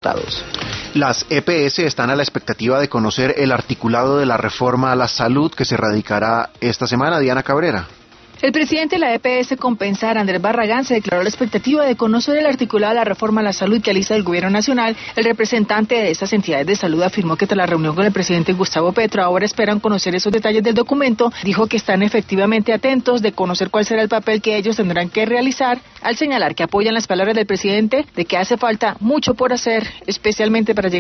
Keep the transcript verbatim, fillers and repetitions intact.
resultados. Las E P S están a la expectativa de conocer el articulado de la reforma a la salud que se radicará esta semana. Diana Cabrera. El presidente de la E P S Compensar, Andrés Barragán, se declaró a la expectativa de conocer el articulado de la reforma a la salud que alista el gobierno nacional. El representante de estas entidades de salud afirmó que tras la reunión con el presidente Gustavo Petro ahora esperan conocer esos detalles del documento. Dijo que están efectivamente atentos de conocer cuál será el papel que ellos tendrán que realizar, al señalar que apoyan las palabras del presidente de que hace falta mucho por hacer, especialmente para llegar